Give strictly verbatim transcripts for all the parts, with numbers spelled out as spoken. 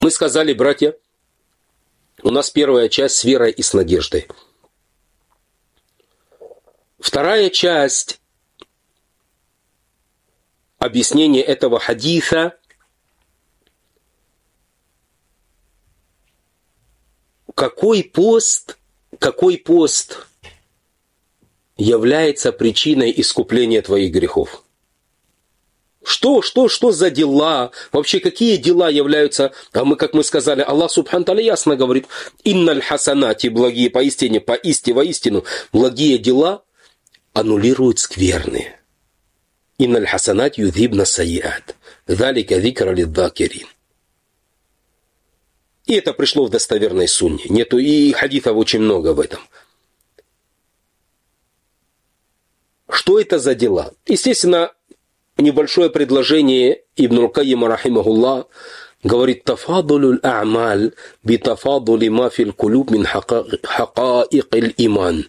Мы сказали, братья, у нас первая часть с верой и с надеждой. Вторая часть объяснения этого хадиса какой пост, какой пост является причиной искупления твоих грехов. Что, что, что за дела? Вообще, какие дела являются? А мы, как мы сказали, Аллах Субхану Тааля ясно говорит: «Инналь хасанати», благие, поистине, поистине, воистину, благие дела аннулируют скверные. «Инналь хасанат юдхибна сайиат, залика зикра лидзакирин». И это пришло в достоверной сунне. Нету и хадисов очень много в этом. Что это за дела? Естественно, небольшое предложение Ибн Аль-Кайима рахимахуллах говорит: «Тафадулю аль-а'маль битафадули ма фил кулуб мин хакаик аль-иман».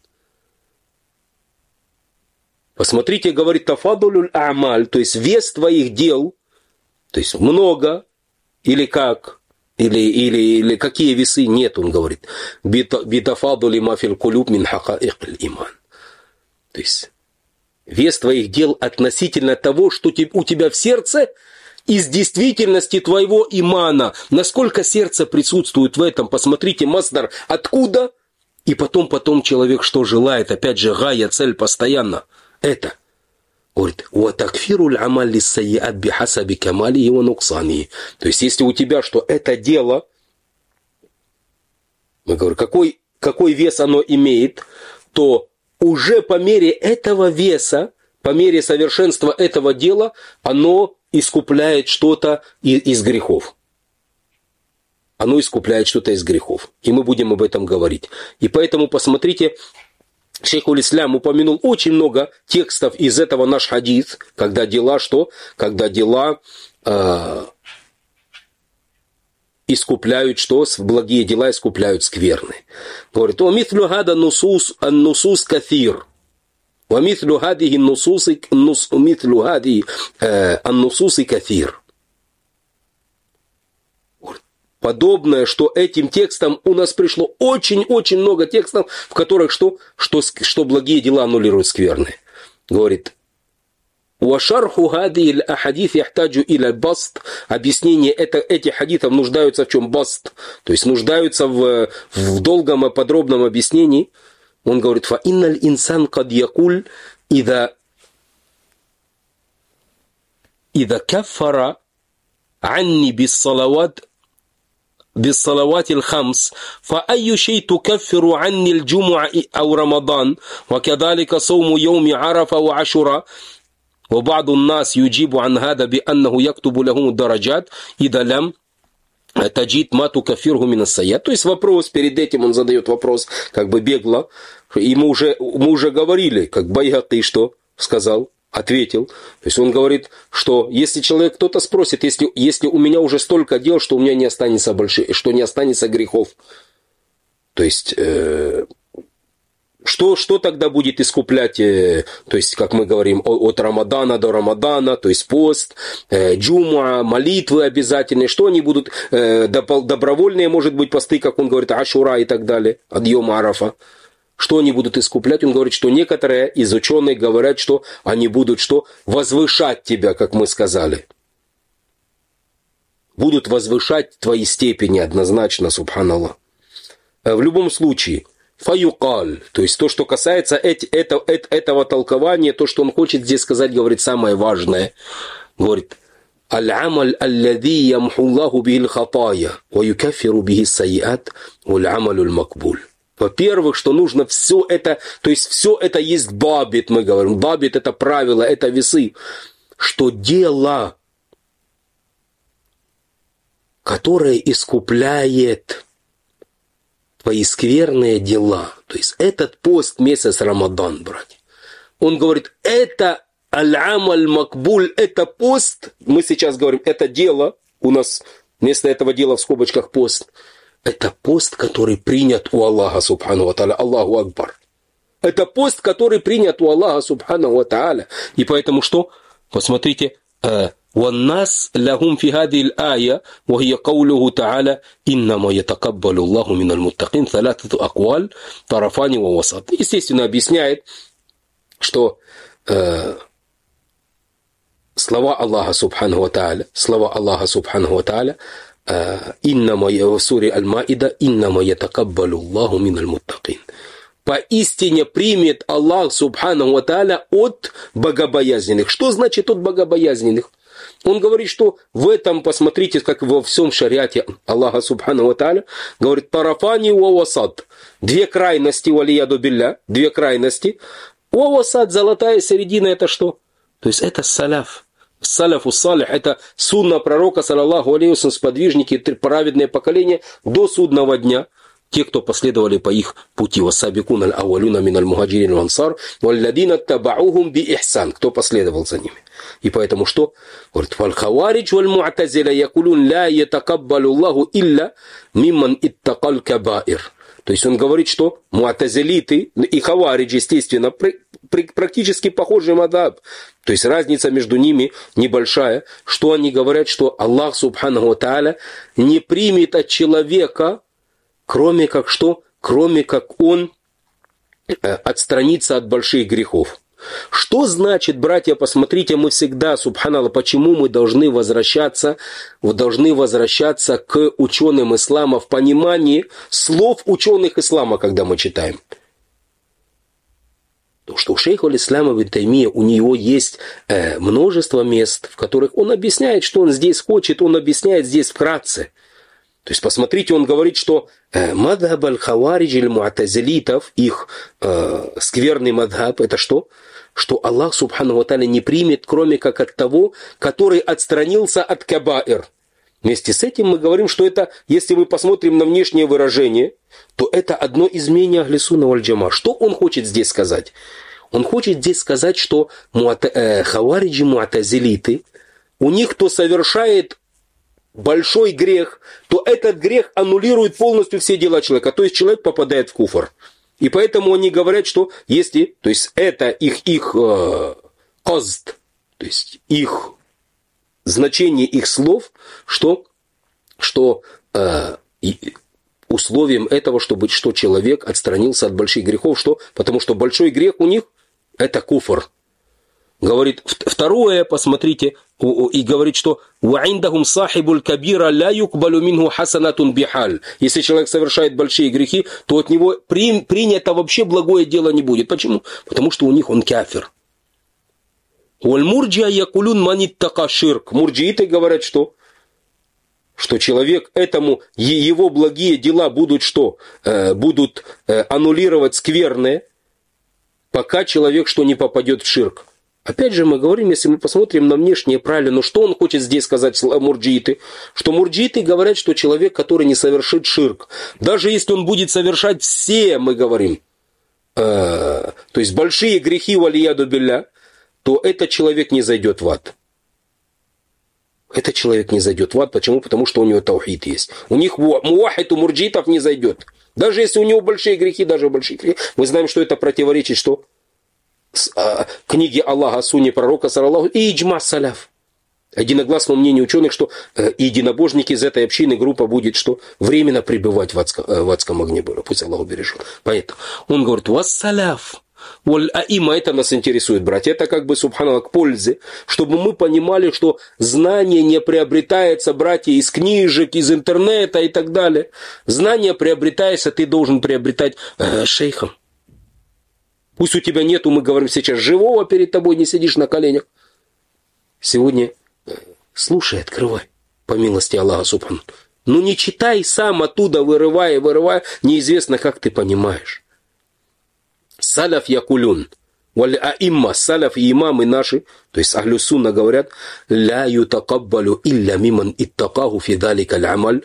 Посмотрите, говорит, тафадулю аль-а'маль, то есть вес твоих дел, то есть много, или как, или, или, или какие весы, нет, он говорит, битафадули ма фил кулуб мин хакаик аль-иман. То есть вес твоих дел относительно того, что у тебя в сердце, из действительности твоего имана. Насколько сердце присутствует в этом. Посмотрите, масдар, откуда? И потом, потом человек что желает? Опять же, гая, цель постоянно. Это. Говорит, «Уатакфируль амалли сайят бихасаби камали его нуксани». То есть, если у тебя что это дело, мы говорим, какой, какой вес оно имеет, то уже по мере этого веса, по мере совершенства этого дела, оно искупляет что-то из грехов. Оно искупляет что-то из грехов. И мы будем об этом говорить. И поэтому, посмотрите, шейх Уль-Ислям упомянул очень много текстов из этого наш хадис, когда дела что? Когда дела э, искупляют что? Благие дела искупляют скверные. Говорит, «О митhlю хада нусус ан-нусус каthир». ومثل هذه النصوص مثل هذه النصوص كثير. Подобное, что этим текстом у нас пришло очень-очень много текстов, в которых что, что, что благие дела аннулируют скверные. Говорит, «Уашарху хадихи л-ахадиф яхтаджу иля баст». Объяснение это, этих хадитов нуждаются в чем? Баст. То есть нуждаются в, в долгом и подробном объяснении. Он говорит, «Фа инналь инсан кад якуль ида ида каффара анни биссалават بالصلوات الخمس فأي شيء تكفر عني الجمعة أو رمضان وكذلك صوم يوم عرفة وعاشوراء وبعض الناس يجيب عن هذا بأنه يكتب له درجات إذا لم таджид мату кафиргу минассаят. То есть вопрос, перед этим он задает вопрос, как бы бегло, и мы уже, мы уже говорили, как Байхақи что сказал, ответил. То есть он говорит, что если человек, кто-то спросит, если, если у меня уже столько дел, что у меня не останется больших, что не останется грехов, то есть э, Что, что тогда будет искуплять, э, то есть, как мы говорим, от Рамадана до Рамадана, то есть пост, э, джумуа, молитвы обязательные, что они будут, э, добровольные, может быть, посты, как он говорит, Ашура и так далее, Адьем Арафа. Что они будут искуплять? Он говорит, что некоторые из ученых говорят, что они будут что? Возвышать тебя, как мы сказали. Будут возвышать твои степени однозначно, субханаллах. В любом случае, фаюкаль, то есть то, что касается эти, это, это, этого толкования, то, что он хочет здесь сказать, говорит самое важное. Говорит, аль-амаль аллади ямхуллаху бихил хатая, ва юкаффиру бихи сайят, валь-амалю аль-макбуль. Во-первых, что нужно все это, то есть все это есть бабит, мы говорим. Бабит это правило, это весы. Что дело, которое искупляет твои скверные дела. То есть этот пост месяц Рамадан, братья. Он говорит, это аль-амаль макбуль, это пост. Мы сейчас говорим, это дело. У нас вместо этого дела в скобочках пост. Это пост, который принят у Аллаха, субхану ва тааля. Аллаху акбар. Это пост, который принят у Аллаха, субхану ва тааля. И поэтому что? Посмотрите, والناس لهم في هذه الآية وهي قوله تعالى إنما يتقبل الله من المتقين ثلاثة أقوال طرفان ووسط. Естественно, объясняет, что э, слова Аллаха Субханаху ва Тааля, слова Аллаха Субханаху ва Тааля, إنما в суре Аль-Маида إنما يتقبل الله من المتقين. Поистине примет Аллах Субханаху ва Тааля от богобоязненных. Что значит от богобоязненных? Он говорит, что в этом, посмотрите, как во всем шариате Аллаха Субханаху ва Тааля, говорит, тарафани ва васад. Две крайности, валияду билля, две крайности. Ва васад, золотая середина, это что? То есть это саляф. Саляфу салих, это сунна пророка, саллаллаху алейхи ва саллям, сподвижники, праведное поколение до судного дня. Те, кто последовали по их пути, вассабикун аль-ауалюна мин аль-мухаджирин вал-ансар, валладина табаухум би-ихсан, кто последовал за ними. И поэтому что? Говорит, валь-хаваридж валь-му'тазиля якулун ла ятакаббалу Аллаху илля мимман иттакаль кабаир. То есть он говорит, что му'тазилиты и хаваридж, естественно, практически похожий мадхаб. То есть разница между ними небольшая, что они говорят, что Аллах Субханаху ва Тааля не примет от человека, кроме как что? Кроме как он отстранится от больших грехов. Что значит, братья, посмотрите, мы всегда, субханаллах, почему мы должны возвращаться, должны возвращаться к ученым ислама в понимании слов ученых ислама, когда мы читаем. Потому что у шейха аль-Ислама ибн Таймия, у него есть э, множество мест, в которых он объясняет, что он здесь хочет, он объясняет здесь вкратце. То есть, посмотрите, он говорит, что э, мадхаб аль-хаваридж или му'тазилитов, их э, скверный мадхаб, это что? Что Аллах Субханаху ва Тааля не примет, кроме как от того, который отстранился от кабаир. Вместе с этим мы говорим, что это, если мы посмотрим на внешнее выражение, то это одно из мнений Ахли Сунна валь Джама. Что он хочет здесь сказать? Он хочет здесь сказать, что муата, э, хавариджи, му'тазилиты, у них кто совершает большой грех, то этот грех аннулирует полностью все дела человека. То есть человек попадает в куфр. И поэтому они говорят, что если, то есть это их, их э, казд, то есть их значение их слов, что, что э, условием этого, чтобы что человек отстранился от больших грехов, что, потому что большой грех у них это куфр. Говорит, второе, посмотрите, и говорит, что «Ваиндахум сахибуль кабира ля юкбалю минху хасанатун бихаль». Если человек совершает большие грехи, то от него при, принято вообще благое дело не будет. Почему? Потому что у них он кафир. «Валь-мурджия якулюн маниттака ширк». Мурджииты говорят, что? Что человек этому, его благие дела будут что? Э, будут э, аннулировать скверные, пока человек что не попадет в ширк. Опять же мы говорим, если мы посмотрим на внешнее правильно, но что он хочет здесь сказать, мурджииты? Что мурджииты говорят, что человек, который не совершит ширк, даже если он будет совершать все, мы говорим, э, то есть большие грехи валияду билля, то этот человек не зайдет в ад. Этот человек не зайдет в ад. Почему? Потому что у него таухид есть. У них муахид у мурджиитов не зайдет. Даже если у него большие грехи, даже большие грехи. Мы знаем, что это противоречит что? С, а, книги Аллаха, сунне пророка, саллаллаху, и иджма саляф. Единогласному мнению ученых, что э, единобожники из этой общины, группа будет что? Временно пребывать в адском, э, в адском огне. Пусть Аллах убережет. Поэтому он говорит, вассаляф. Воль-аима, это нас интересует, братья. Это как бы, субханаллах, к пользе, чтобы мы понимали, что знание не приобретается, братья, из книжек, из интернета и так далее. Знание приобретается, ты должен приобретать э, шейхом. Пусть у тебя нету, мы говорим сейчас, живого перед тобой, не сидишь на коленях. Сегодня э, слушай, открывай, по милости Аллаха субхану. Ну не читай сам оттуда, вырывая, вырывая, неизвестно, как ты понимаешь. Саляф якулюн. Валь аимма, саляф и имамы наши, то есть ахлю сунна говорят, ля ютакаббалю илля миман иттакаху фи далика аль-амаль,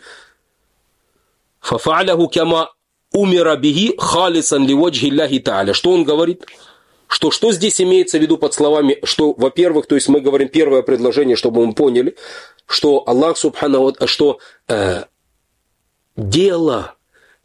фафа'ляху кама умира бихи халисан ли ваджхи Аллахи та'аля. Что он говорит? Что, что здесь имеется в виду под словами, что, во-первых, то есть мы говорим первое предложение, чтобы мы поняли, что Аллах субхану, что э, дело,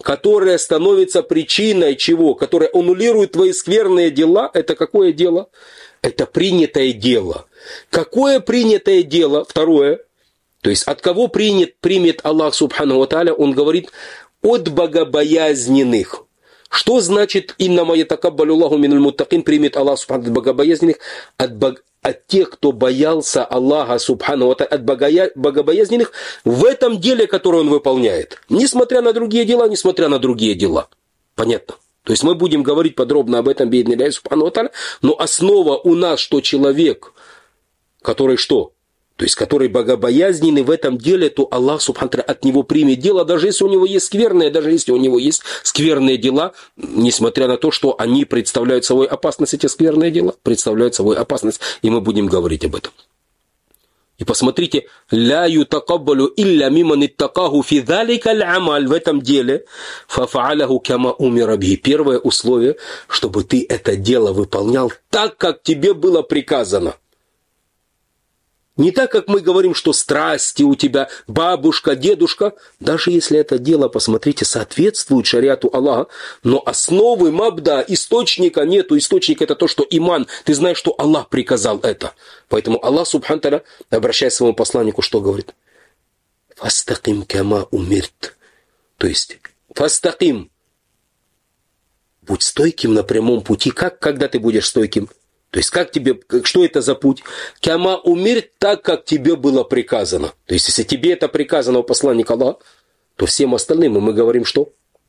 которое становится причиной чего? Которое аннулирует твои скверные дела. Это какое дело? Это принятое дело. Какое принятое дело? Второе. То есть от кого принят, примет Аллах Субхану ва Тааля? Он говорит, от богобоязненных. Что значит «иннама ятакаббалю Аллаху миналь муттакин» примет Аллах Субхану от богобоязненных? От, бог, от тех, кто боялся Аллаха Субхану ва Тааля, от богоя, богобоязненных в этом деле, которое он выполняет. Несмотря на другие дела, несмотря на другие дела. Понятно? То есть мы будем говорить подробно об этом, биидниллахи Субхану ва Тааля, но основа у нас, что человек, который что? То есть, который богобоязненный в этом деле, то Аллах Субхану ва Тааля от него примет дело, даже если у него есть скверные, даже если у него есть скверные дела, несмотря на то, что они представляют собой опасность, эти скверные дела представляют собой опасность, и мы будем говорить об этом. И посмотрите, ля ютакаббалю илля миман иттакаху фи залика аль-амаль, в этом деле, фафааляху кама умира бихи. Первое условие, чтобы ты это дело выполнял так, как тебе было приказано. Не так, как мы говорим, что страсти у тебя, бабушка, дедушка. Даже если это дело, посмотрите, соответствует шариату Аллаха, но основы мабда, источника нету. Источник это то, что иман. Ты знаешь, что Аллах приказал это. Поэтому Аллах, субхану тааля, обращаясь к своему посланнику, что говорит? Фастаким кама умирт. То есть, фастаким. Будь стойким на прямом пути. Как, когда ты будешь стойким? То есть, как тебе, что это за путь? Кама умир так, как тебе было приказано. То есть, если тебе это приказано у посланника Аллаха, то всем остальным мы говорим, что?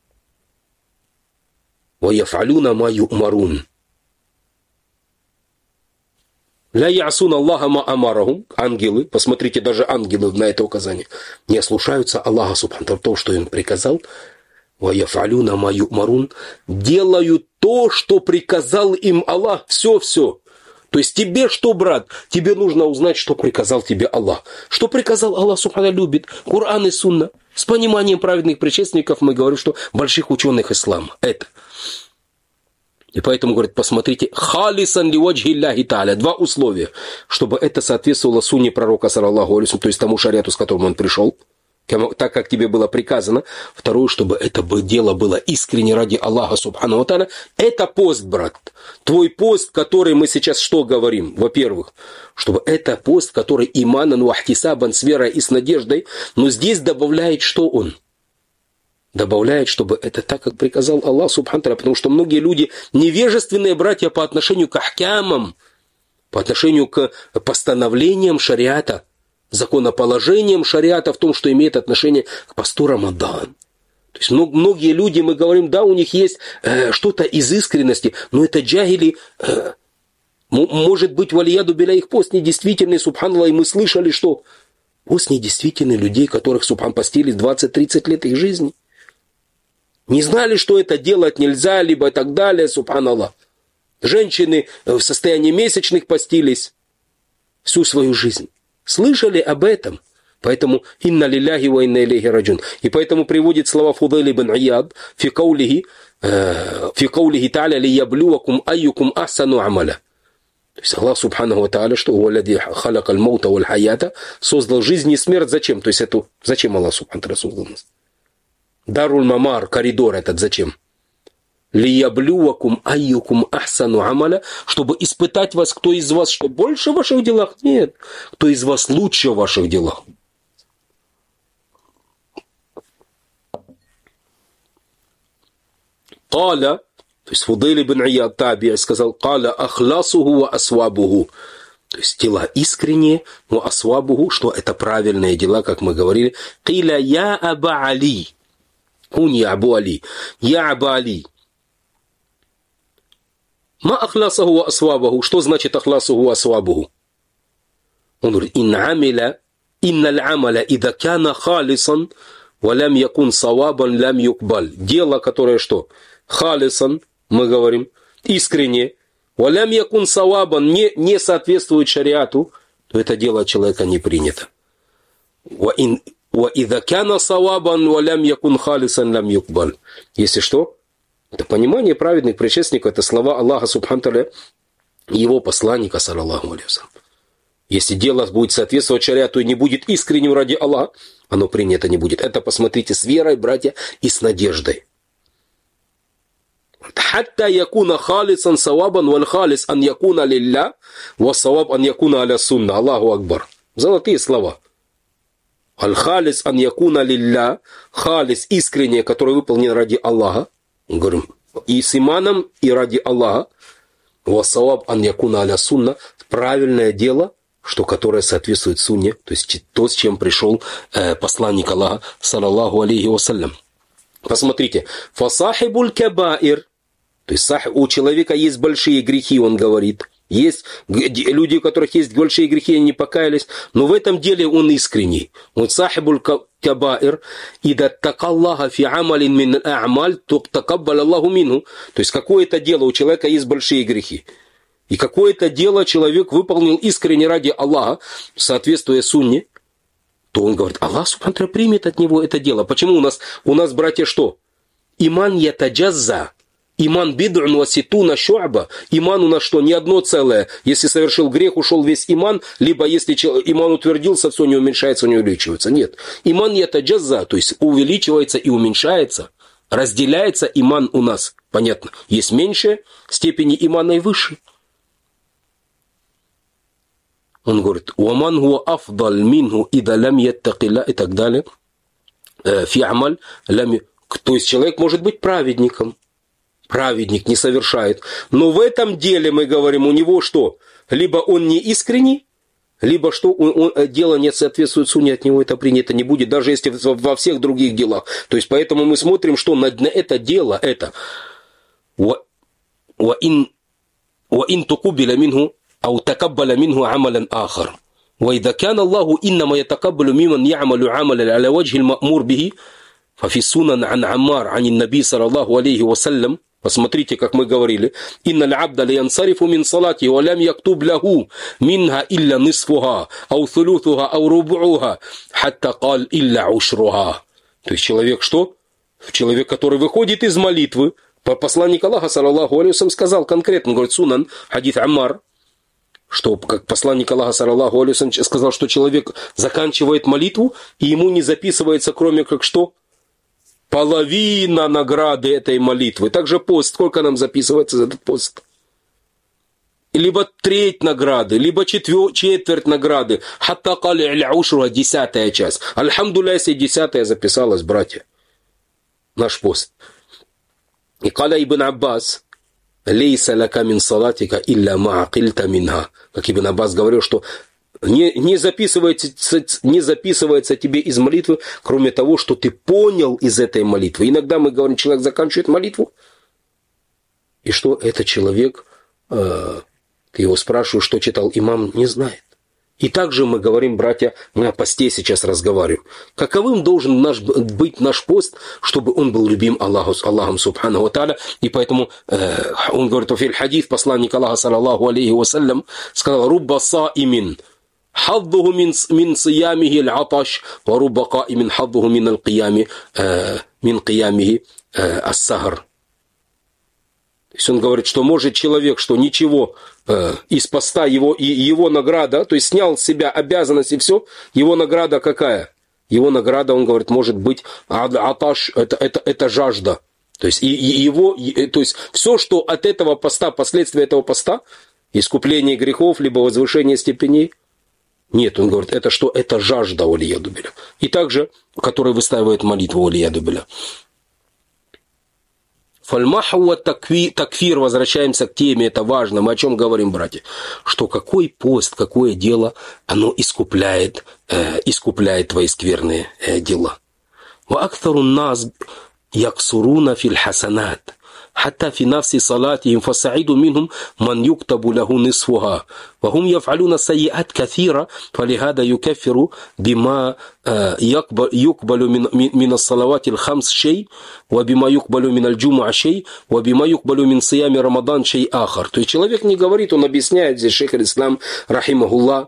وَيَفْعَلُونَ مَا يُؤْمَرُونَ لا يعصون الله ما أمرهم. Ангелы, посмотрите, даже ангелы на это указание, не ослушаются Аллаха, субхану, то, что им приказал. وَيَفْعَلُونَ مَا يُؤْمَرُونَ делают то, что приказал им Аллах. Все-все. То есть тебе что, брат? Тебе нужно узнать, что приказал тебе Аллах. Что приказал Аллах, субхану, любит. Коран и сунна. С пониманием праведных предшественников мы говорим, что больших ученых ислама. Это. И поэтому, говорит, посмотрите, халисан ли ваджхи Аллахи тааля. Два условия. Чтобы это соответствовало сунне пророка, саллаллаху алейхи, то есть тому шариату, с которым он пришел. Так, как тебе было приказано. Второе, чтобы это дело было искренне ради Аллаха, субхану ва тааля. Это пост, брат. Твой пост, который мы сейчас что говорим? Во-первых, чтобы это пост, который иманан вахтисабан, с верой и с надеждой. Но здесь добавляет, что он? Добавляет, чтобы это так, как приказал Аллах, субхану ва тааля. Потому что многие люди, невежественные братья по отношению к ахкямам, по отношению к постановлениям шариата, законоположением шариата в том, что имеет отношение к посту Рамадан. То есть многие люди, мы говорим, да, у них есть э, что-то из искренности, но это джахили, э, может быть, валияду биля, их пост недействительный, субханаллах, и мы слышали, что пост недействительный людей, которых, субхан, постили двадцать-тридцать лет их жизни. Не знали, что это делать нельзя, либо и так далее, субханаллах. Женщины в состоянии месячных постились всю свою жизнь. Слышали об этом? Поэтому «Инна лилляхи ва инна илейхи раджун». И поэтому приводит слова Фудайл ибн Ияд фи каулихи фи каулихи тааля лияблювакум айюкум ахсану амаля. То есть Аллах субхану ва тааля, что «Валлади халакал маута валь хаята» создал жизнь и смерть. Зачем? То есть это зачем Аллах субхану ва тааля создал нас? Даруль мамар, коридор этот зачем? «Лияблювакум айюкум ахсану амаля», чтобы испытать вас, кто из вас что больше в ваших делах? Нет. Кто из вас лучше в ваших делах? Каля, то есть Фудайл ибн Ияд таби сказал, каля ахласуху ва асвабуху. То есть дела искренние, ва асвабуху, что это правильные дела, как мы говорили. Киля я аба Али. Кун я абу Али. Я аба Али. Ма ахласаху ва асвабаху. Что значит ахласаху ва асвабаху? Он говорит, ин амиля, инна аль-амаля, ида кяна халисан, ва лям якун савабан, лям юкбаль. Дело, которое что? Халисан, мы говорим, искренне, ва лям якун савабан, не, не соответствует шариату, то это дело человека не принято. Ва ида кяна савабан, ва лям якун халисан, лям юкбаль. Если что? Это понимание праведных предшественников, это слова Аллаха, субхану тааля, его посланника, саллаллаху алейхи ва саллям. Если дело будет соответствовать шариату и не будет искренним ради Аллаха, оно принято не будет. Это посмотрите с верой, братья, и с надеждой. حتى يكون خالصا صوابا والخالص أن يكون لله والصواب أن يكون على السنة. Аллаху Акбар. Золотые слова. Аль-халис ан якуна лилля, халис искреннее, которое выполнено ради Аллаха, говорим, и с иманом, и ради Аллаха, вассаваб ан якуна аля сунна, правильное дело, что которое соответствует сунне, то есть то, с чем пришел э, посланник Аллаха, саллаллаху алейхи вассалям. Посмотрите, фасахибуль кабаир, то есть у человека есть большие грехи, он говорит. Есть люди, у которых есть большие грехи, они не покаялись, но в этом деле он искренний. Он сахибуль кабаир, и даттакаллаха фи амалин мин а'маль такаббал Аллаху минху. То есть какое-то дело, у человека есть большие грехи. И какое-то дело человек выполнил искренне ради Аллаха, соответствуя сунне, то он говорит, Аллах субхану примет от него это дело. Почему у нас, у нас, братья, что? Иман ятаджазза. Иман бид'ун ва ситуна шу'ба. Иман у нас что? Не одно целое. Если совершил грех, ушел весь иман, либо если иман утвердился, все не уменьшается, не увеличивается. Нет. Иман ятаджазза, то есть увеличивается и уменьшается. Разделяется иман у нас. Понятно. Есть меньшие степени имана и выше. Он говорит, «Уаман хуа афдаль минху ида лям яттакилля» и так далее. Фи амаль лям. То есть человек может быть праведником. Праведник не совершает. Но в этом деле, мы говорим, у него что? Либо он не искренний, либо что он, он, дело не соответствует сунне, от него это принято не будет, даже если во всех других делах. То есть поэтому мы смотрим, что на, на это дело, это وَإِن تُقُبِّلَ مِنْهُ أو تقبل منه عملا آخر وإذا كان الله إنما يتقبل ممن يعمل عملا على وجه المأمور به ففي السنن عن عمار عن النبي صلى الله عليه وسلم. Посмотрите, как мы говорили, إن العبد لينصرف من صلاته ولم يكتب له منها إلا نصفها أو ثلثها أو ربعها حتى قال إلا عشرها. То есть человек что? Человек, который выходит из молитвы. Посланник Аллаха, саллаллаху алейхи ва саллям, сказал конкретно, говорит, сунан, хадис Аммар, что, как посланник Аллаха, саллаллаху алейхи ва саллям, сказал, что человек заканчивает молитву, и ему не записывается, кроме как что? Половина награды этой молитвы. Также пост, сколько нам записывается за этот пост? Либо треть награды, либо четвер, четверть награды. Хатта кали аля ушруа, десятая часть. Альхамдулилля, если десятая записалась, братья. Наш пост. И каля ибн Аббас, лейса лака мин салатика илля ма'акильта минха. Как Ибн Аббас говорил, что не, не, записывается, не записывается тебе из молитвы, кроме того, что ты понял из этой молитвы. Иногда мы говорим, человек заканчивает молитву, и что этот человек, э, ты его спрашиваешь, что читал имам, не знает. И также мы говорим, братья, мы о посте сейчас разговариваем. Каковым должен наш, быть наш пост, чтобы он был любим Аллаху, Аллахом субхану ва тааля. И поэтому э, он говорит, в хадис посланник Аллаха, саллаллаху алейхи ва саллям, сказал, рубба саимин хаддуху мин сиямихи аль-аташ, ва рубба каимин хаддуху мин аль-киями, мин киямихи ас-сахар. То есть он говорит, что может человек, что ничего э, из поста, его, и его награда, то есть снял с себя обязанность и все, его награда какая? Его награда, он говорит, может быть аташ, это, это, это жажда. То есть, и, и его, и, то есть все, что от этого поста, последствия этого поста, искупление грехов, либо возвышение степеней, нет, он говорит, это что? Это жажда, валияду билля. И также, который выстаивает молитву, валияду билля. Фальмаху такфир, возвращаемся к теме, это важно, мы о чем говорим, братья, что какой пост, какое дело, оно искупляет, э, искупляет твои скверные э, дела. Ва актарун нас яксуруна фил хасанат, حتى في نفس صلاتهم فسعيد منهم من يكتب له نصفها وهم يفعلون سيئات كثيرة فلهذا يكفر بما يقبل, يقبل من, من الصلوات الخمس شيء وبما يقبل من الجمعة شيء وبما يقبل من صيام رمضان شيء آخر. То есть человек не говорит, он объясняет здесь шейх аль-Ислам рахимахуллах,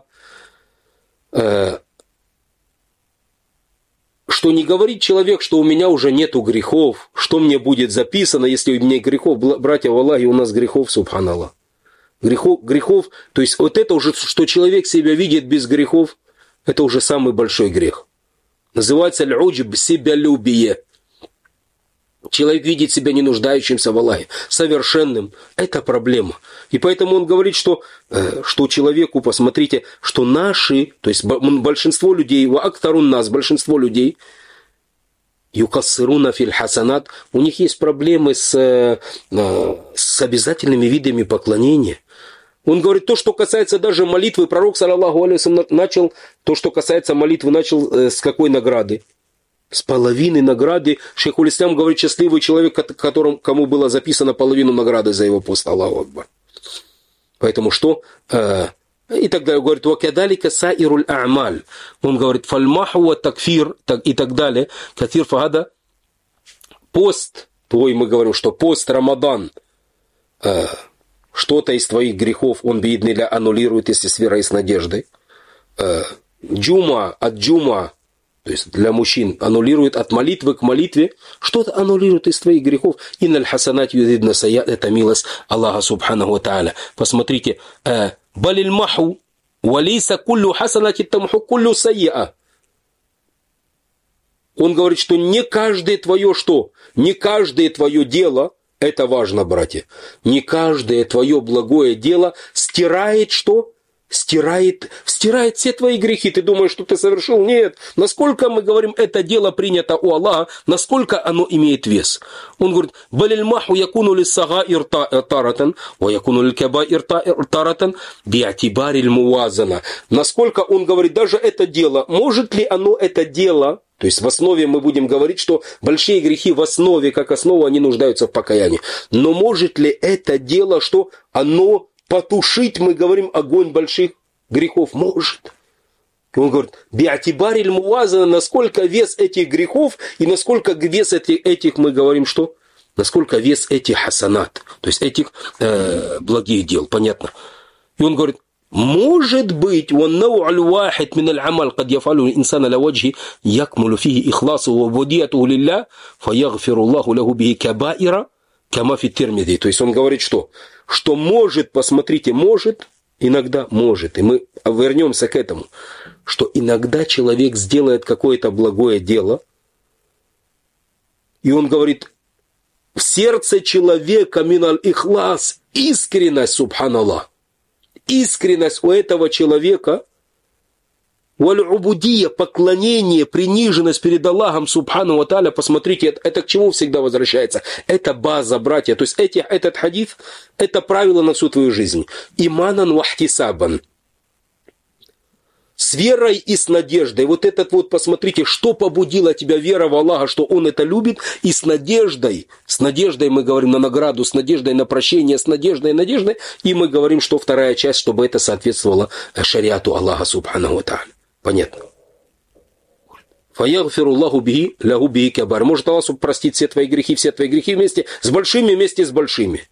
что не говорит человек, что у меня уже нету грехов, что мне будет записано, если у меня грехов, братья, в Аллахе у нас грехов, субханаллах. Грехов, грехов, то есть вот это уже, что человек себя видит без грехов, это уже самый большой грех. Называется аль-уджб, себялюбие. Человек видит себя не нуждающимся в Аллахе, совершенным. Это проблема. И поэтому он говорит, что, что человеку, посмотрите, что наши, то есть большинство людей, ва актарун нас, большинство людей, юкассируна филь хасанат, у них есть проблемы с, с обязательными видами поклонения. Он говорит, то, что касается даже молитвы, пророк, саллаллаху алейхи ва саллям, начал, то, что касается молитвы, начал с какой награды? С половины награды. Шейхуль Ислам говорит, счастливый человек, которому, кому было записано половину награды за его пост. Аллаху акбар. Поэтому что? И тогда говорит, вакадалика саируль а'маль. Он говорит, фальмаху ва такфир, и так далее. Катир фагада. Пост, твой, мы говорим, что пост Рамадан, что-то из твоих грехов он биидниля аннулирует, если с верой и с надеждой. Джума от джума, то есть для мужчин, аннулирует от молитвы к молитве, что-то аннулирует из твоих грехов. Инналь хасанат юдидна саят, это милость Аллаха субханаху ва тааля. Посмотрите, балиль маху, валейса куллю хасанати тамху куллю саяа. Он говорит, что не каждое твое что? Не каждое твое дело, это важно, братья, не каждое твое благое дело стирает что? Стирает, стирает все твои грехи. Ты думаешь, что ты совершил? Нет. Насколько мы говорим, это дело принято у Аллаха, насколько оно имеет вес. Он говорит, балильмаху якуну лиссагаир таратан, ва якуну ликабаир таратан, биатибариль муазана. Насколько он говорит, даже это дело, может ли оно это дело, то есть в основе мы будем говорить, что большие грехи в основе, как основа, они нуждаются в покаянии. Но может ли это дело, что оно потушить, мы говорим, огонь больших грехов? Может. Он говорит, биатибариль муазана, насколько вес этих грехов и насколько вес этих, этих мы говорим, что? Насколько вес этих хасанат, то есть этих э, благих дел, понятно. И он говорит, может быть, والنوع الواحد من العمل قد يفعله الإنسان على وجه يكمل فيه إخلاصه ووديته لله فيغفر الله له به كبائر كما في الترمذي. То есть он говорит, что? Что может, посмотрите, может, иногда может. И мы вернемся к этому. Что иногда человек сделает какое-то благое дело, и он говорит, в сердце человека миналь ихлас, искренность, субханаллах. Искренность у этого человека, валь-убудия, поклонение, приниженность перед Аллахом, субхану ва тааля, посмотрите, это, это к чему всегда возвращается? Это база, братья. То есть эти, этот хадис, это правило на всю твою жизнь. Иманан вахтисабан. С верой и с надеждой. Вот этот вот, посмотрите, что побудило тебя, вера в Аллаха, что Он это любит, и с надеждой, с надеждой мы говорим на награду, с надеждой на прощение, с надеждой, надеждой, и мы говорим, что вторая часть, чтобы это соответствовало шариату Аллаха, субханаху ва тааля. Понятно? Фаягфируллаху бихи лаху бихи кабар. Может Аллах простить все твои грехи, все твои грехи вместе с большими, вместе с большими.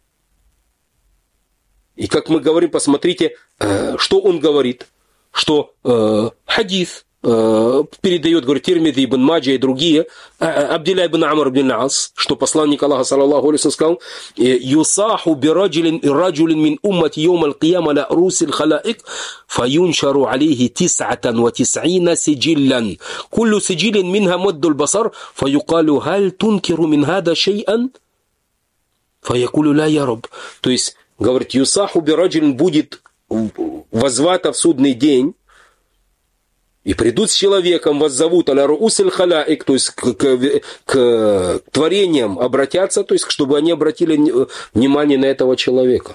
И как мы говорим, посмотрите, что он говорит. Что э, хадис э, передает, говорит, Тирмизи, Ибн Маджа и другие, э, Абдилля ибн Амр ибн Ас, что посланник Аллаха, саллаллаху алейхи ва саллям, сказал, «Юсаху бираджулин раджулин мин уммати йоум аль-кияма ла русил халаик, фаюншару алейхи тис'атан ва тис'ина сиджиллан, куллю сиджиллин минха маддул басар, фаюкалю халь тункиру мин хада шей'ан, фаякулю ла я раб». То есть, говорит, «Юсаху бираджулин» будет возвата в судный день, и придут с человеком, вас зовут аля руусиль халаик, то есть к, к, к творениям обратятся, то есть чтобы они обратили внимание на этого человека.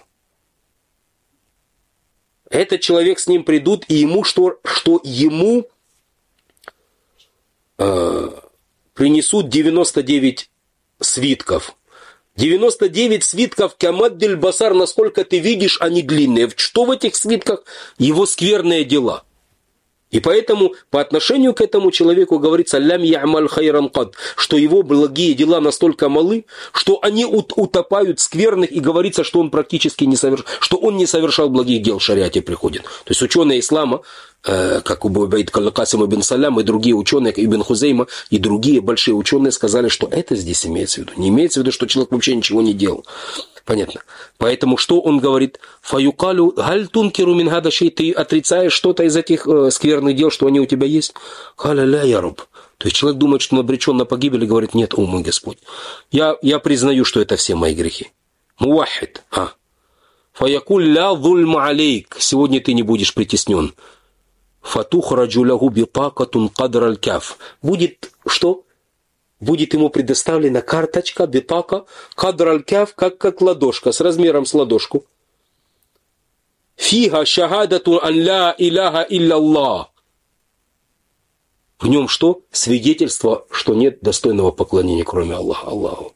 Этот человек с ним придут, и ему что, что ему э, принесут девяносто девять свитков. девяносто девять свитков камаддиль басар, насколько ты видишь, они длинные. Что в этих свитках? Его скверные дела. И поэтому по отношению к этому человеку говорится лям я'маль хайран кад, что его благие дела настолько малы, что они утопают в скверных, и говорится, что он практически не совершал, что он не совершал благих дел, в шариате приходит. То есть ученые ислама, э, как Убайд Касим ибн Салям и другие ученые, Ибн Хузейма и другие большие ученые сказали, что это здесь имеется в виду. Не имеется в виду, что человек вообще ничего не делал. Понятно. Поэтому что он говорит? Фаюкалю галь тункиру мин гада шей, ты отрицаешь что-то из этих э, скверных дел, что они у тебя есть? Халя ля я раб. То есть человек думает, что он обречен на погибель, и говорит: нет, о мой Господь, я, я признаю, что это все мои грехи. Муахид. А. Фаякуль ля зульма алейк. Сегодня ты не будешь притеснен. Фатухраджу лягу битакатун кадр аль-каф. Будет что? Будет ему предоставлена карточка, битака, кадр аль-каф, как, как ладошка, с размером с ладошку. Фига шахадату ан ля иляха илля. В нем что? Свидетельство, что нет достойного поклонения, кроме Аллаха. Аллаху.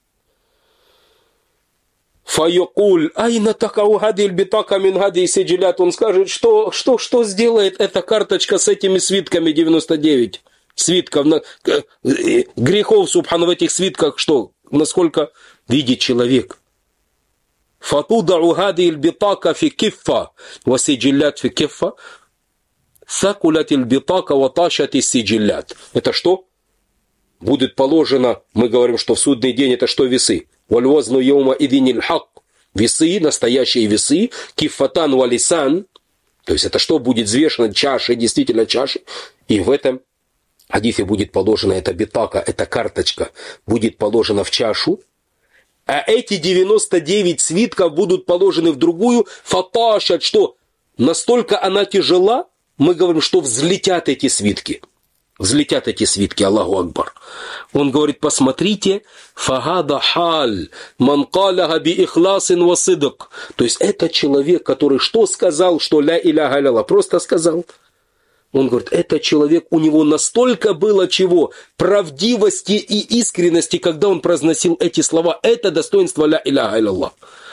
Файокуль, айна такау гадиль битака мин гади сиджилят. Он скажет, что, что, что сделает эта карточка с этими свитками девяносто девять свитков, грехов, субхану, в этих свитках, что, насколько видит человек. Фатудау гадиль битака фи киффа, ва сиджилят фи киффа, сакулятиль битака ва ташати сиджилят. Это что? Будет положено, мы говорим, что в судный день это что? Весы. Вальвазну йома идиниль хак. Весы, настоящие весы. Киффатан валисан. То есть это что? Будет взвешено чаши, действительно чаши. И в этом хадисе будет положена эта битака, эта карточка, будет положена в чашу. А эти девяносто девять свитков будут положены в другую. Фаташат, что? Настолько она тяжела, мы говорим, что взлетят эти свитки. Взлетят эти свитки, Аллаху Акбар. Он говорит: посмотрите, фагада халь, ман каляха би ихласин ва сидк. То есть это человек, который что сказал, что ля иляха илля, просто сказал. Он говорит, это человек, у него настолько было чего? Правдивости и искренности, когда он произносил эти слова. Это достоинство ля иляха илля.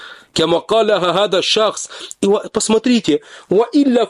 Посмотрите, он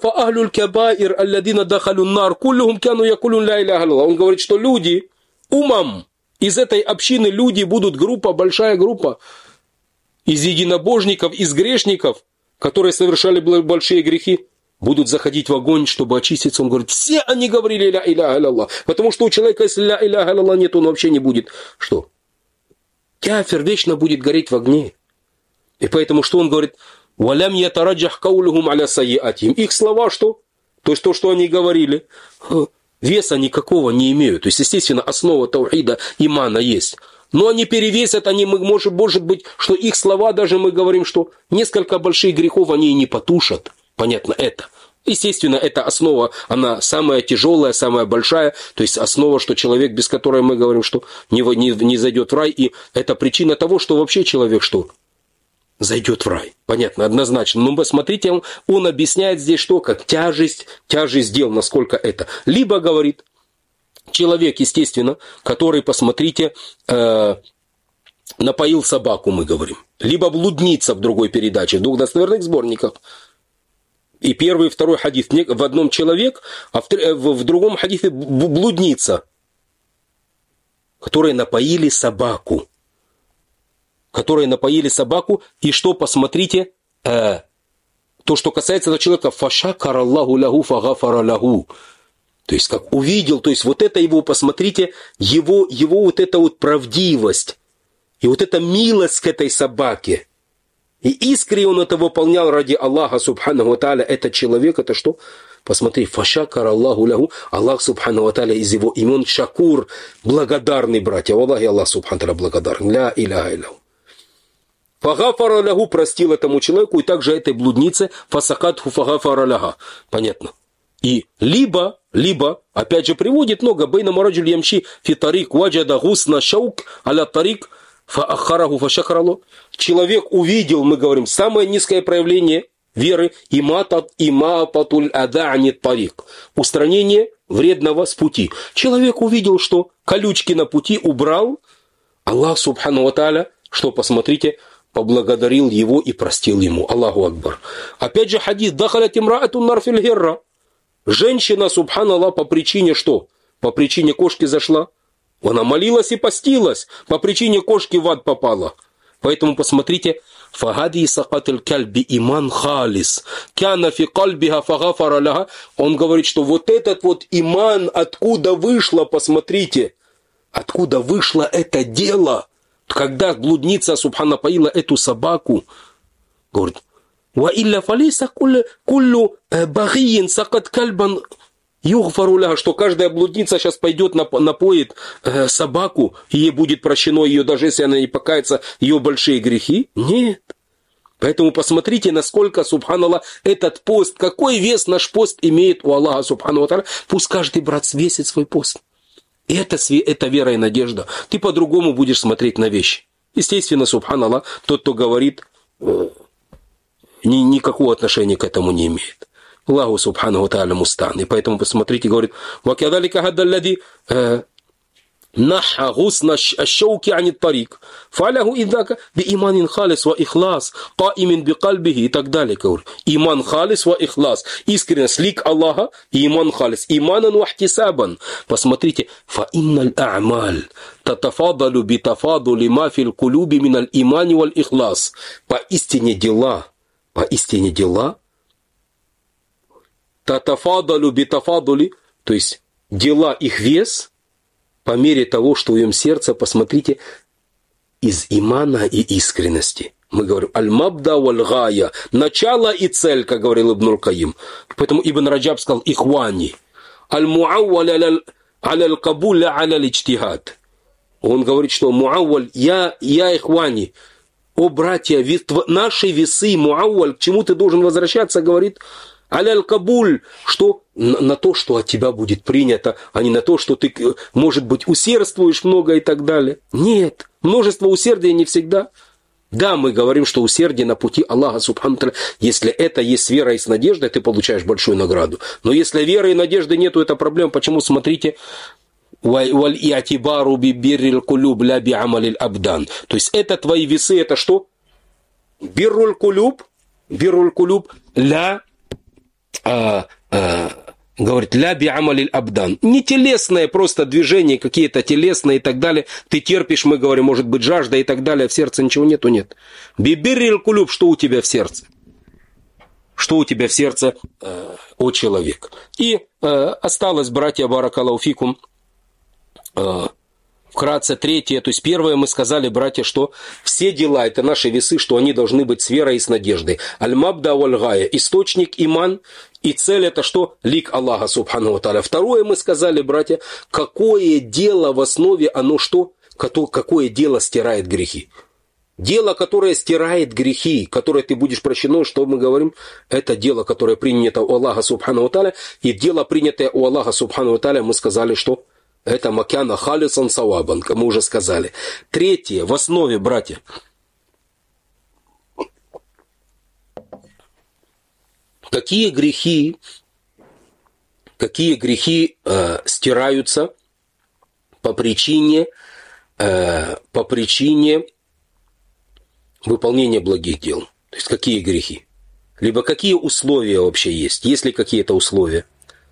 говорит, что люди, умам, из этой общины люди будут группа, большая группа, из единобожников, из грешников, которые совершали большие грехи, будут заходить в огонь, чтобы очиститься. Он говорит, все они говорили ля иляха илля. Потому что у человека, если ля иляха илля нет, он вообще не будет. Что? Кафир вечно будет гореть в огне. И поэтому что он говорит? «Валям ятараджах каулюхум аля сайятим». Их слова что? То есть то, что они говорили, веса никакого не имеют. То есть, естественно, основа таухида, имана есть. Но они перевесят, они, может, может быть, что их слова, даже мы говорим, что несколько больших грехов они и не потушат. Понятно, это. Естественно, эта основа, она самая тяжелая, самая большая, то есть основа, что человек, без которой мы говорим, что не, не, не зайдет в рай, и это причина того, что вообще человек что? Зайдет в рай. Понятно, однозначно. Но посмотрите, он, он объясняет здесь что? Как тяжесть, тяжесть дел, насколько это. Либо говорит, человек, естественно, который, посмотрите, э, напоил собаку, мы говорим. Либо блудница в другой передаче, в двух достоверных сборниках. И первый и второй хадис в одном человек, а в, в другом хадисе блудница, которые напоили собаку. Которые напоили собаку, и что, посмотрите, э, то, что касается этого человека, фашакар Аллаху лягу фагафара лягу. То есть, как увидел, то есть, вот это его, посмотрите, его, его вот эта вот правдивость, и вот эта милость к этой собаке. И искренне он это выполнял ради Аллаха, субханаху ва тааля. Этот человек, это что? Посмотри, фашакар Аллаху лягу. Аллах, субханаху ва тааля, из его имен шакур, благодарный, братья. Аллах, Аллах, субханаху ва тааля, благодарный. Ля иляха илля. Фагафара лягу, простил этому человеку, и также этой блуднице, фасакатху фагафара ляга. Понятно. И либо, либо, опять же, приводит много, бейна мараджуль ямши фи тарик ваджада гусна шаук аля тарик фаахараху фашахаралу. Человек увидел, мы говорим, самое низкое проявление веры, имаататуль ада'ни тарик. Устранение вредного с пути. Человек увидел, что колючки на пути убрал, Аллах, субхану ва тааля, что, посмотрите, поблагодарил его и простил ему. Аллаху Акбар. Опять же хадис. Дахалят имраатун нар фил хирра. Женщина, субханаллах, по причине что? По причине кошки зашла. Она молилась и постилась. По причине кошки в ад попала. Поэтому посмотрите. Фагади сакатиль кальби иман халис. Кяна фи кальбиха фагафара ляга. Он говорит, что вот этот вот иман, откуда вышло, посмотрите. Откуда вышло это дело. Когда блудница, субхана, поила эту собаку, говорит, «Ва илля фалиса куллю багиин сакат кальбан югфаруля», что каждая блудница сейчас пойдет, напоит э, собаку, и ей будет прощено ее, даже если она не покается, ее большие грехи? Нет. Поэтому посмотрите, насколько, субханаллах, этот пост, какой вес наш пост имеет у Аллаха, субхану ва тааля. Пусть каждый брат взвесит свой пост. И это, это вера и надежда. Ты по-другому будешь смотреть на вещи. Естественно, субханаллах, тот, кто говорит, э, ни, никакого отношения к этому не имеет. Аллаху субхану ва тааля мустан. И поэтому посмотрите, говорит, «Вакядалика хаддаллади наха гусна аш-шауки ани ат-тарик, фа'аляху идзака би-иманин халис ва ихлас, каимин би-кальбихи», и так далее. Говорит. Иман халис ва ихлас. Искренность, лик Аллаха и иман халис. Иманан ва ихтисабан. Посмотрите, «Фа-инналь а'маль татафадалу би-тафадули ма фил кулуби миналь имани валь ихлас». Поистине дела, поистине дела, татафадалу би-тафадули, то есть дела, их вес, по мере того, что в своем сердце, посмотрите, из имана и искренности. Мы говорим, аль-мабда валь-гая, начало и цель, как говорил Ибн аль-Каим. Поэтому Ибн Раджаб сказал, ихвани, аль-муауаль аль-кабуль аль-иджтихад. Он говорит, что муауаль, я, я ихвани, о братья, наши весы, муауаль, к чему ты должен возвращаться, говорит, аль-кабуль, что на, на то, что от тебя будет принято, а не на то, что ты, может быть, усердствуешь много и так далее. Нет, множество усердия не всегда. Да, мы говорим, что усердие на пути Аллаха, субхану ва тааля, если это есть вера и с надеждой, ты получаешь большую награду. Но если веры и надежды нету, это проблема. Почему? Смотрите, валь-иатибару би-биррил кулюб ля би-амалиль абдан. То есть это твои весы, это что? Бирруль кулюб, бирруль кулюб ля А, а, говорит, ля би амалиль абдан. Не телесное просто движение, какие-то телесные и так далее. Ты терпишь, мы говорим, может быть, жажда и так далее. В сердце ничего нету, нет. Бибиррил кулюб, что у тебя в сердце? Что у тебя в сердце, э, о человек? И э, осталось, братья, баракаллаху фикум, э, вкратце третье, то есть первое мы сказали, братья, что все дела, это наши весы, что они должны быть с верой и с надеждой. Аль-мабда валь-гая, источник иман, и цель это что? Лик Аллаха, субхану ва тааля. Второе мы сказали, братья, какое дело в основе, оно что? Какое дело стирает грехи? Дело, которое стирает грехи, которое ты будешь прощено, что мы говорим, это дело, которое принято у Аллаха, субхану ва тааля, и дело, принятое у Аллаха, субхану ва тааля, мы сказали, что это макяна халисан савабан, мы уже сказали. Третье, в основе, братья. Какие грехи, какие грехи э, стираются по причине, э, по причине выполнения благих дел? То есть какие грехи? Либо какие условия вообще есть? Есть ли какие-то условия?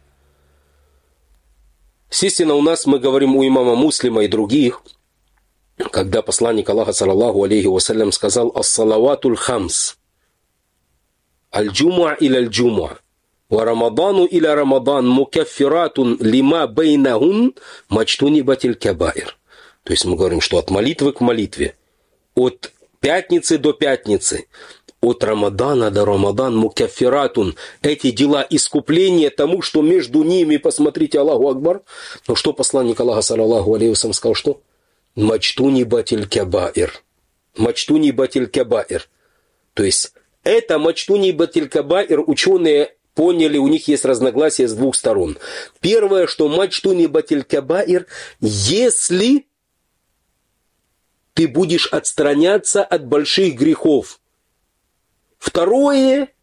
Естественно, у нас, мы говорим у имама Муслима и других, когда посланник Аллаха, саллаллаху алейхи вассалям, сказал «Ас-салаватуль хамс, аль-джумуа иля аль-джумуа, ва рамадану иля рамадан, мукаффиратун лима бейнахун, мачтунибатиль кабаир». То есть мы говорим, что от молитвы к молитве, от пятницы до пятницы, от Рамадана до Рамадан, мукаффиратун, эти дела искупления тому, что между ними, посмотрите, Аллаху Акбар. Но что посланник Аллаха, саллаллаху алейхи вассалям, сказал, что? Мачтуни батиль кабаир. Мачтуни батиль кабаир. То есть, это мачтуни батиль кабаир, ученые поняли, у них есть разногласия с двух сторон. Первое, что мачтуни батиль кабаир, если ты будешь отстраняться от больших грехов. Второе,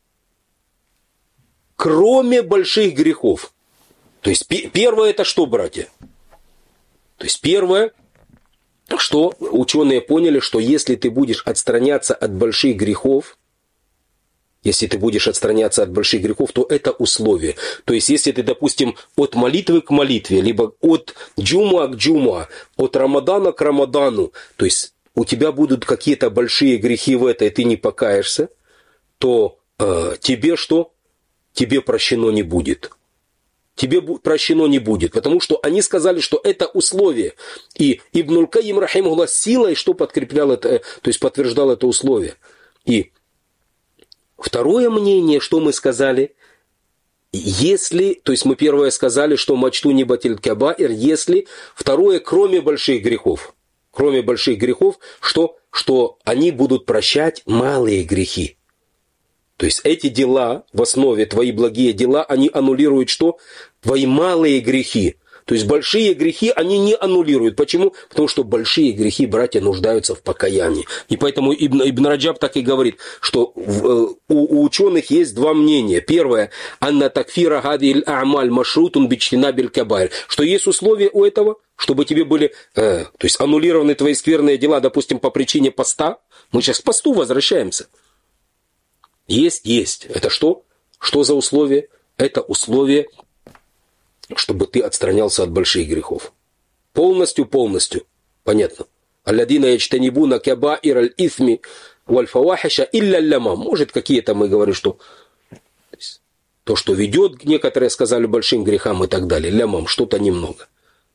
кроме больших грехов. То есть первое это что, братья? То есть первое, что ученые поняли, что если ты будешь отстраняться от больших грехов, если ты будешь отстраняться от больших грехов, то это условие. То есть если ты, допустим, от молитвы к молитве, либо от джумуа к джумуа, от рамадана к рамадану, то есть у тебя будут какие-то большие грехи в это, и ты не покаешься, то э, тебе что? Тебе прощено не будет. тебе прощено не будет. Потому что они сказали, что это условие. И Ибн аль-Кайим, рахимахуллах, силой, что подкреплял это, то есть подтверждал это условие. И второе мнение, что мы сказали, если, то есть мы первое сказали, что мачту не батиль кабаир, если, второе, кроме больших грехов, кроме больших грехов, что, что они будут прощать малые грехи. То есть эти дела, в основе твои благие дела, они аннулируют что? Твои малые грехи. То есть большие грехи они не аннулируют. Почему? Потому что большие грехи, братья, нуждаются в покаянии. И поэтому Ибн, Ибн Раджаб так и говорит, что в, у, у ученых есть два мнения. Первое, анна такфира гадиль а'маль машрутун бичтинабиль кабайр. Что есть условия у этого, чтобы тебе были, э, то есть аннулированы твои скверные дела, допустим, по причине поста. Мы сейчас к посту возвращаемся. Есть, есть. Это что? Что за условие? Это условие, чтобы ты отстранялся от больших грехов. Полностью, полностью. Понятно. Алладина ячтанибуна кабаир аль-ithmi валь-фавахиша илля лямам. Может, какие-то мы говорим, что то, что ведет, некоторые сказали, большим грехам и так далее. Лямам, что-то немного.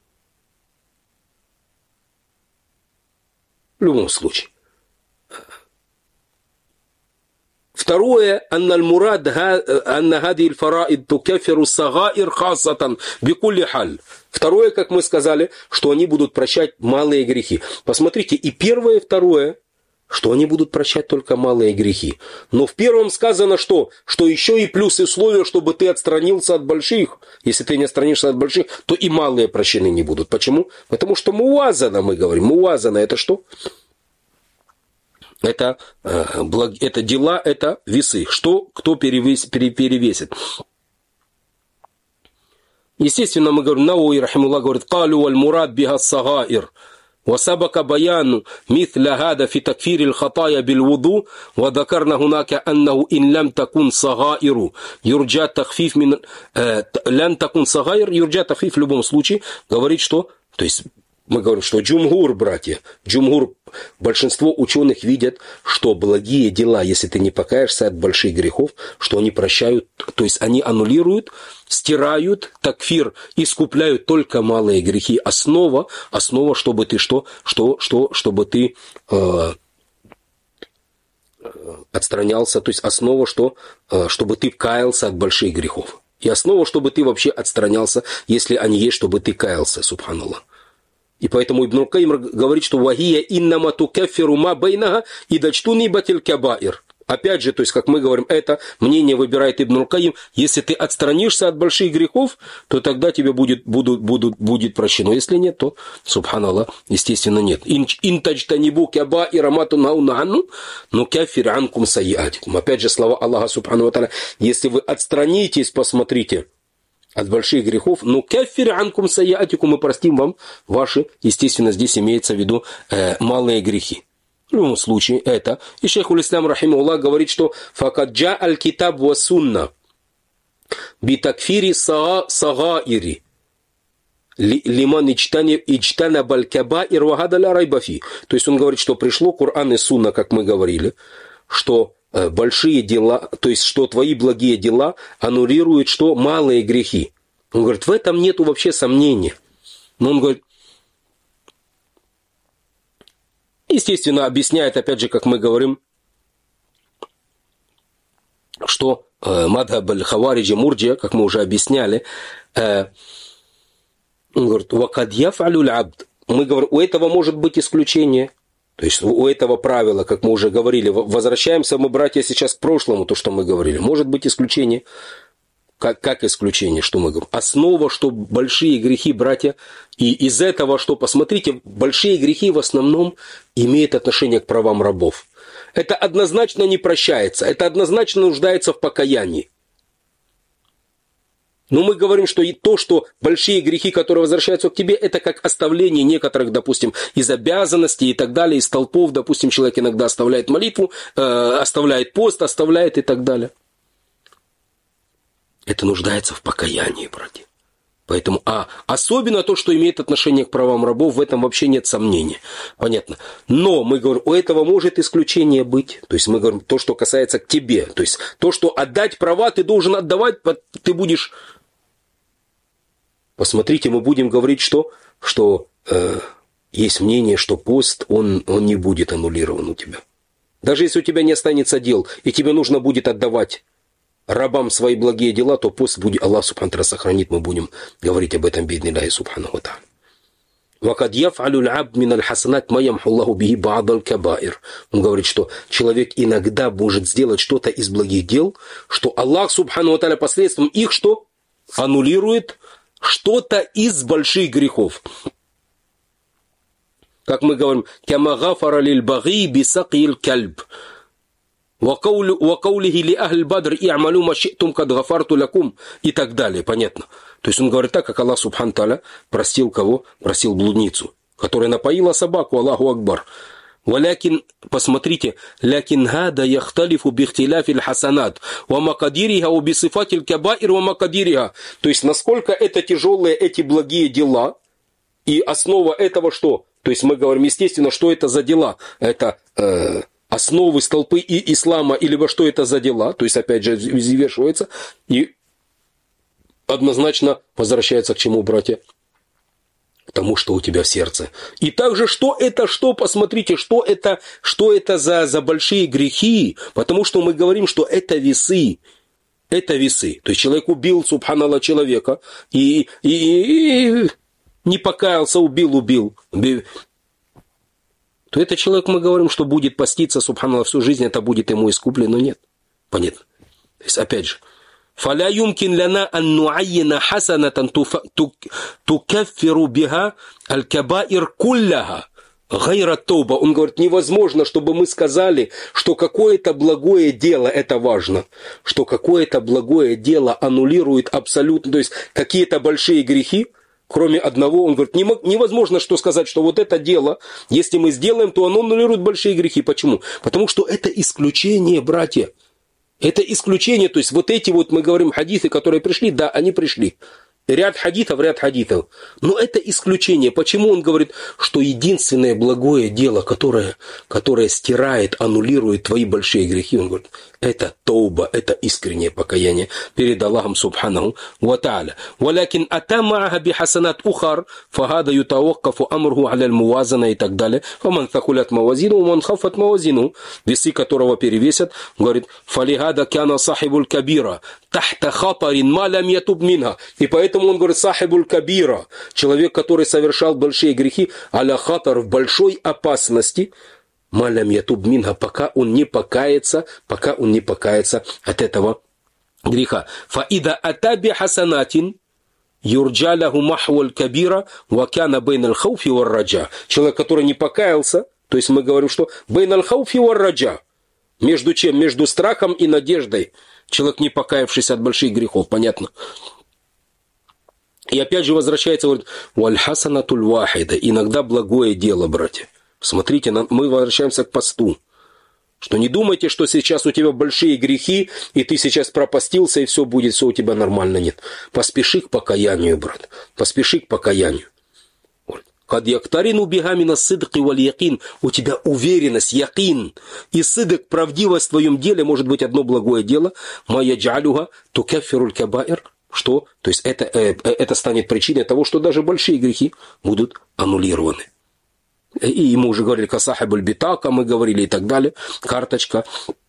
В любом случае. Второе, анналь мурад анна гадиль фараид тукафиру сагаир хасатан бикулли халь. Второе, как мы сказали, что они будут прощать малые грехи. Посмотрите, и первое, и второе, что они будут прощать только малые грехи. Но в первом сказано что? Что еще и плюс условия, чтобы ты отстранился от больших. Если ты не отстранишься от больших, то и малые прощены не будут. Почему? Потому что муазана, мы говорим. Муазана это что? Это, э, благ... это дела, это весы. Что, кто перевес... перевесит? Естественно, мы говорим, Науи, рахимуллах, говорит, «Калю валь-мурад биха сагаир». وسبق بيان مثل هذا في تكفير الخطايا بالوضوء وذكرنا هناك أنه إن لم تكن صغائر يرجى تخفيف من لن تكن صغائر يرجى تخفيف в любом случае говорит что то есть мы говорим, что джумгур, братья, джумгур, большинство ученых видят, что благие дела, если ты не покаешься от больших грехов, что они прощают, то есть они аннулируют, стирают, такфир, искупляют только малые грехи. Основа, основа, чтобы ты что, что, что, чтобы ты э, отстранялся, то есть основа, что, э, чтобы ты каялся от больших грехов. И основа, чтобы ты вообще отстранялся, если они есть, чтобы ты каялся, субханаллах. И поэтому Ибн аль-Кайим говорит, что «Вахия иннама тукаффиру ма байнага и дачтуни батиль кабаир». Опять же, то есть, как мы говорим, это мнение выбирает Ибн аль-Кайим. Если ты отстранишься от больших грехов, то тогда тебе будет, будут, будут, будет прощено. Если нет, то, субханаллах, естественно, нет. «Ин таджтанибу кабаира ма тунхауна анху, нукаффир анкум сайяатикум». Опять же, слова Аллаха, субхану ва тааля. Если вы отстранитесь, посмотрите, от больших грехов, ну каффир анкум сайяатикум, мы простим вам ваши, естественно, здесь имеется в виду э, малые грехи. В любом случае, это. И шейх уль-Ислам, рахимахуллах, говорит, что факад джа аль-китаб ва сунна би такфири сагаири лиман ичтана баль-кабаир ва хада ля райба фи. То есть он говорит, что пришло Коран и Сунна, как мы говорили, что большие дела, то есть, что твои благие дела аннулируют, что малые грехи. Он говорит, в этом нету вообще сомнения. Но он говорит, естественно, объясняет, опять же, как мы говорим, что э, мадхаб аль-хавариджи мурджия, как мы уже объясняли, э, он говорит, вакад яф'алю аль-абд. Мы говорим, у этого может быть исключение. То есть у этого правила, как мы уже говорили, возвращаемся мы, братья, сейчас к прошлому, то, что мы говорили. Может быть исключение. Как, как исключение, что мы говорим? Основа, что большие грехи, братья, и из этого, что, посмотрите, большие грехи в основном имеют отношение к правам рабов. Это однозначно не прощается, это однозначно нуждается в покаянии. Но мы говорим, что и то, что большие грехи, которые возвращаются к тебе, это как оставление некоторых, допустим, из обязанностей и так далее, из толпов, допустим, человек иногда оставляет молитву, э, оставляет пост, оставляет и так далее. Это нуждается в покаянии, братья. Поэтому, а особенно то, что имеет отношение к правам рабов, в этом вообще нет сомнения. Понятно. Но мы говорим, у этого может исключение быть. То есть мы говорим, то, что касается к тебе. То есть то, что отдать права, ты должен отдавать, ты будешь посмотрите, мы будем говорить, что, что э, есть мнение, что пост, он, он не будет аннулирован у тебя. Даже если у тебя не останется дел, и тебе нужно будет отдавать рабам свои благие дела, то пост будет, Аллах субхану ва тааля сохранит, мы будем говорить об этом бидниллахи субхану ва тааля. وَقَدْ يَفْعَلُ الْعَبْدُ مِنَ الْحَسَنَاتِ مَا يَمْحُ اللَّهُ بِهِ بَعْضَ الْكَبَائِرِ. Он говорит, что человек иногда может сделать что-то из благих дел, что Аллах субхану ва тааля посредством их что? Аннулирует что-то из больших грехов. Как мы говорим, كَمَا غَفَرَ لِلْبَغِي بِسَقْيِ الْكَلْبِ وَقَوْلِهِ لِأَهْلِ الْبَدْرِ اعْمَلُوا مَا شِئْتُمْ قَدْ غَفَرْتُ لَكُمْ и так далее. Понятно? То есть он говорит так, как Аллах субхану тааля простил кого? Простил блудницу, которая напоила собаку, Аллаху Акбар. Валякин, посмотрите, лякин хада яхталифу бихтиляфиль хасанат, ва макадириха у бисифатиль кабаир ва макадириха. То есть, насколько это тяжелые эти благие дела, и основа этого что? То есть, мы говорим, естественно, что это за дела? Это э, основы, столпы и ислама, или во что это за дела? То есть, опять же, взвешивается, и однозначно возвращается к чему, братья? К тому, что у тебя в сердце. И также, что это, что, посмотрите, что это, что это за, за большие грехи, потому что мы говорим, что это весы, это весы. То есть, человек убил, субханаллах, человека, и, и, и не покаялся, убил, убил, то этот человек, мы говорим, что будет поститься, субханаллах, всю жизнь, это будет ему искуплено, нет. Понятно? То есть, опять же, فلا يمكن لنا أن نعين حسنة تكفر بها الكبائر كلها غير التوبة. Он говорит, невозможно, чтобы мы сказали, что какое-то благое дело, это важно, что какое-то благое дело аннулирует абсолютно, то есть какие-то большие грехи, кроме одного, он говорит, невозможно что сказать, что вот это дело, если мы сделаем, то оно аннулирует большие грехи. Почему? Потому что это исключение, братья. Это исключение, то есть вот эти вот, мы говорим, хадисы, которые пришли, да, они пришли. Ряд хадитов, ряд хадитов. Но это исключение. Почему он говорит, что единственное благое дело, которое, которое стирает, аннулирует твои большие грехи, он говорит, это тауба, это искреннее покаяние перед Аллахом субханаху ва тааля. Валякин ата ма'аха бихасанат ухар, фагада ютаваккафу амруху аля мувазана и так далее. Фаман тахулят мавазину, ман хафат мавазину, весы которого перевесят, говорит, фалихада кяна сахибуль кабира, тахта хатарин ма лям ятуб минха. И поэтому он говорит, сахибуль кабира, человек, который совершал большие грехи, аля хатар, в большой опасности, малям ятуб минха, пока он не покается, пока он не покается от этого греха. Фаида атаби хасанатин юрджа лаху махваль кабира ва кяна бейн аль хауфи вар раджа. Человек, который не покаялся, то есть мы говорим, что бейн аль хауфи вар раджа. Между чем? Между страхом и надеждой. Человек, не покаявшийся от больших грехов, понятно? И опять же возвращается, говорит, валь хасанатуль вахида. Иногда благое дело, братья. Смотрите, мы возвращаемся к посту. Что не думайте, что сейчас у тебя большие грехи, и ты сейчас пропастился, и все будет, все у тебя нормально. Нет. Поспеши к покаянию, брат. Поспеши к покаянию. Кад яктарину бигамина сидки валь якин. У тебя уверенность, якин и сидк, правдивость в твоем деле, может быть одно благое дело. Ма яджалюха тукаффируль кабаир. Что? То есть это, это станет причиной того, что даже большие грехи будут аннулированы. И мы уже говорили, касахабуль битака, мы говорили и так далее. Карточка.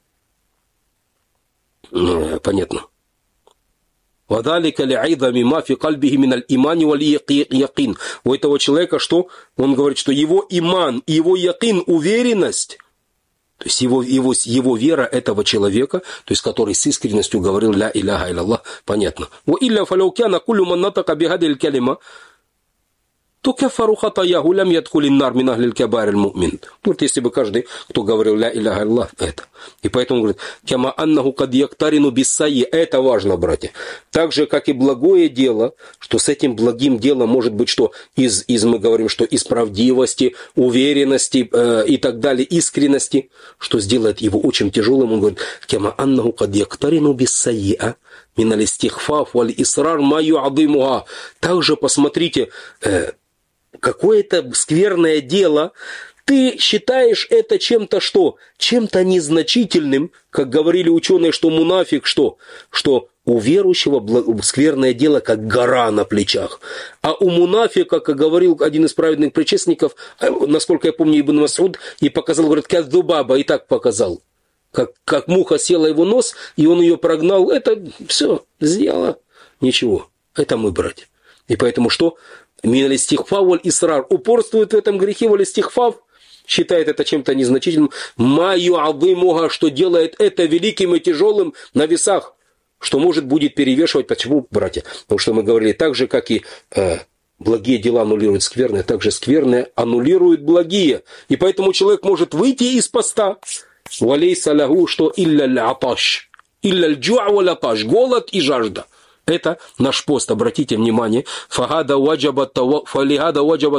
Понятно. Вадалика ли'айдами ма фи кальбихи миналь имани валь якин. У этого человека что? Он говорит, что его иман, его якин, уверенность, то есть его, его, его вера этого человека, то есть который с искренностью говорил ля иляха илlallah, понятно. Ва илля фалаукяна кулю ман натака бихадиль калима, то кафару хатаяху лям ядхулин нар мин ахлиль кабариль мумин. Вот если бы каждый, кто говорил ля иляха илlallah, это. И поэтому говорит, кяма аннаху кад яктарину биссайи, это важно, братья. Так же, как и благое дело, что с этим благим делом может быть что? Из, из мы говорим, что из правдивости, уверенности э, и так далее, искренности, что сделает его очень тяжелым. Он говорит, кяма аннаху кад яктарину биссайи, а? Миналь истихфаф валь исрар ма ю'адимуха. Также посмотрите, э, какое-то скверное дело, ты считаешь это чем-то что? Чем-то незначительным, как говорили ученые, что мунафик, что? Что у верующего скверное дело, как гора на плечах. А у мунафика, как говорил один из праведных предшественников, насколько я помню, Ибн Мас'уд, и показал, говорит, как дубаба, и так показал. Как, как муха села его нос, и он ее прогнал. Это все сделало. Ничего. Это мы, братья. И поэтому что? Миналь истихфав валь исрар. Упорствует в этом грехе валь истихфав, считает это чем-то незначительным. Маю азымуга, что делает это великим и тяжелым на весах, что может будет перевешивать. Почему, братья? Потому что мы говорили, так же, как и э, благие дела аннулируют скверные, так же скверные аннулируют благие. И поэтому человек может выйти из поста. Валейса лаху, что илля л'аташ, илля л'джуа вал'аташ, голод и жажда. Это наш пост, обратите внимание. Фахада ваджаба фалихада ваджаба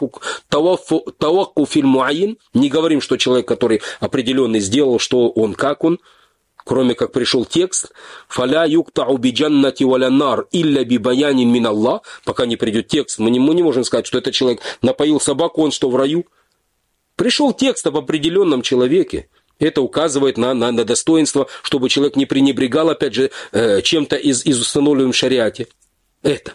тавакку филь муайин. Не говорим, что человек, который определенный сделал, что он, как он, кроме как пришел текст. Фаля юктау биджаннати валянар илля бибаянин мин Аллах. Пока не придет текст, мы не, мы не можем сказать, что этот человек напоил собаку, он что, в раю. Пришел текст об определенном человеке. Это указывает на, на, на достоинство, чтобы человек не пренебрегал, опять же, э, чем-то из, из установленного в шариате. Это.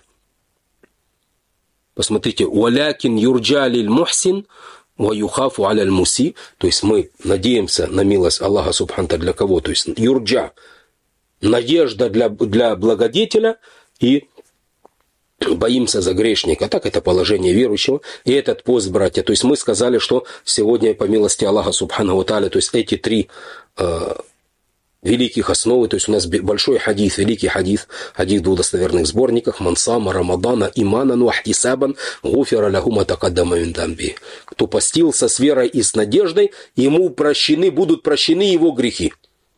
Посмотрите. «Уалякин юрджалиль мухсин, ва юхафу аляль муси». То есть мы надеемся на милость Аллаха Субхану для кого? То есть юрджа. Надежда для, для благодетеля и боимся за грешника. Так это положение верующего. И этот пост, братья. То есть мы сказали, что сегодня по милости Аллаха Субхану ва Тааля, то есть эти три э, великих основы, то есть у нас большой хадис, великий хадис, хадис в двух достоверных сборниках, «Мансама Рамадана иманан ва ихтисабан, гуфира лаху ма такаддама мин дамби». Кто постился с верой и с надеждой, ему прощены, будут прощены его грехи.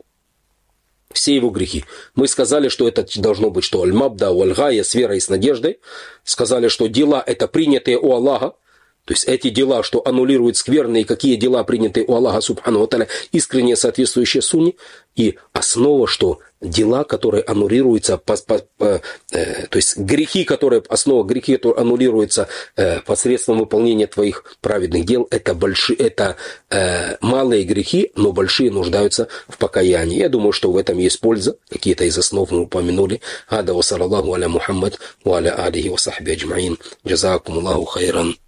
Все его грехи. Мы сказали, что это должно быть, что аль-мабда валь-гая, с верой и с надеждой. Сказали, что дела это принятые у Аллаха. То есть эти дела, что аннулируют скверные, какие дела принятые у Аллаха Субхану ва Тааля, искренне соответствующие сунне. И основа, что дела, которые аннулируются, по, по, по, э, то есть грехи, которые, основа грехи, которые аннулируются э, посредством выполнения твоих праведных дел, это, большие, это э, малые грехи, но большие нуждаются в покаянии. Я думаю, что в этом есть польза. Какие-то из основ мы упомянули. Ада ва саллаллаху аля Мухаммад ва аля алихи ва сахби аджмаин. Джазакум Аллаху хайран.